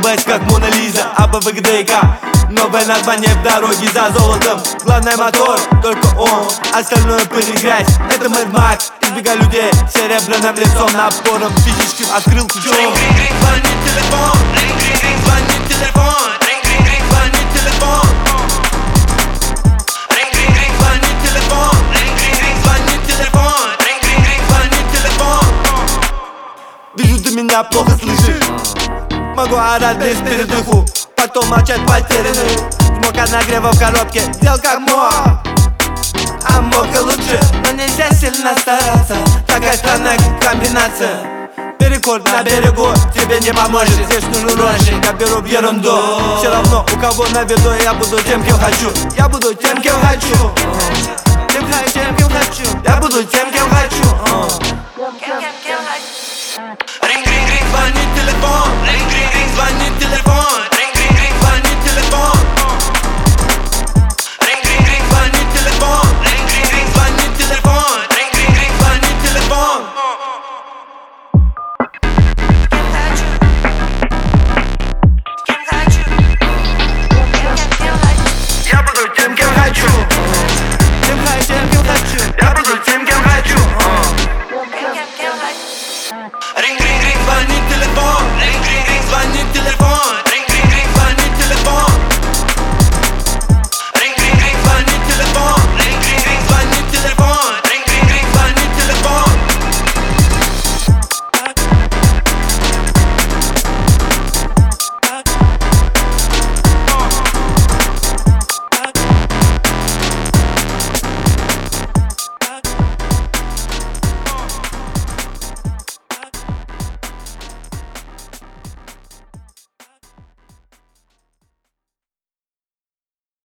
улыбаясь, как Мона Лиза. АБВГДК, новое название в дороге за золотом. Главный мотор, только он, остальное пыль и грязь. Это Mad Max, избегай людей серебряным лицом, напором физическим открыл ключом. Ринг-ринг-ринг, звонит телефон. Ринг-ринг-ринг, звонит телефон. Ринг-ринг-ринг, звонит телефон. Ринг-ринг-ринг, звонит телефон. Ринг-ринг-ринг, звонит телефон. Ринг-ринг-ринг, звонит телефон. Вижу, ты меня плохо слышишь. Могу орать без передыху, потом молчать потерянный. Жмок от нагрева в коробке, делал как мог. А мог и лучше, но нельзя сильно стараться. Такая странная комбинация. Переход на берегу тебе не поможет. Здесь нужен розжиг, я беру в ерунду. Все равно у кого на виду, я буду тем, кем хочу. Я буду тем, кем хочу. Я буду тем, кем хочу.